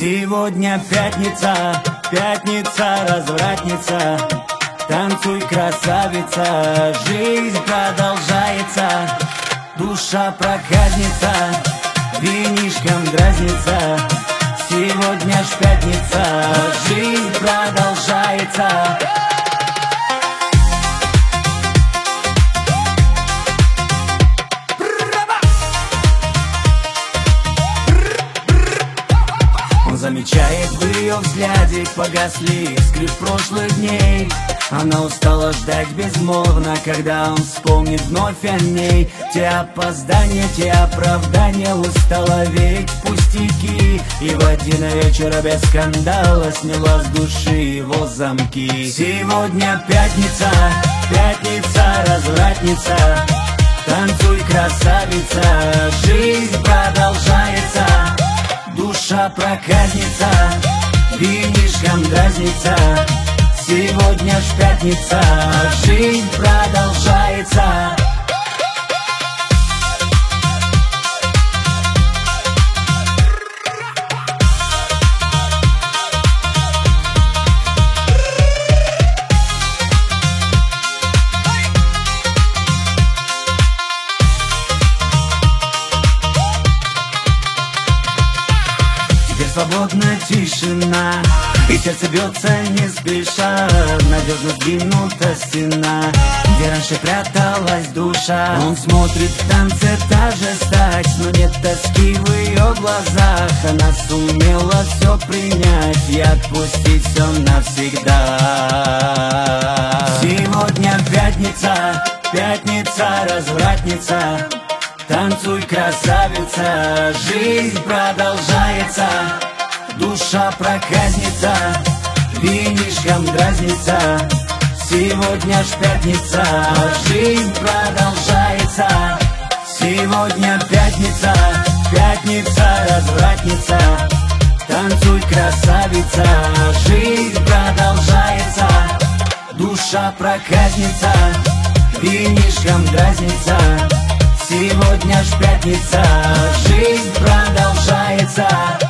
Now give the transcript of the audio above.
Сегодня пятница, пятница, развратница. Танцуй, красавица, жизнь продолжается. Душа проказница, винишком дразнится. Сегодня ж пятница, жизнь продолжается. Он замечает в ее взгляде, погасли искры прошлых дней. Она устала ждать безмолвно, когда он вспомнит вновь о ней. Те опоздания, те оправдания, устала верить в пустяки. И в один вечер без скандала сняла с души его замки. Сегодня пятница, пятница, развратница. Танцуй, красавица, жизнь продолжается. Душа проказница, винишком дразнится. Сегодня ж пятница, жизнь продолжается. Свободна тишина, и сердце бьется не спеша. Надежно сдвинута стена, где раньше пряталась душа. Он смотрит в танце та же стать, но нет тоски в ее глазах. Она сумела все принять и отпустить все навсегда. Сегодня пятница, пятница, развратница. Танцуй, красавица, жизнь продолжается. Душа проказница, винишком дразнится. Сегодня ж пятница, жизнь продолжается. Сегодня пятница, пятница, развратница. Танцуй, красавица, жизнь продолжается. Душа проказница, винишком дразнится. Сегодня ж пятница, жизнь продолжается.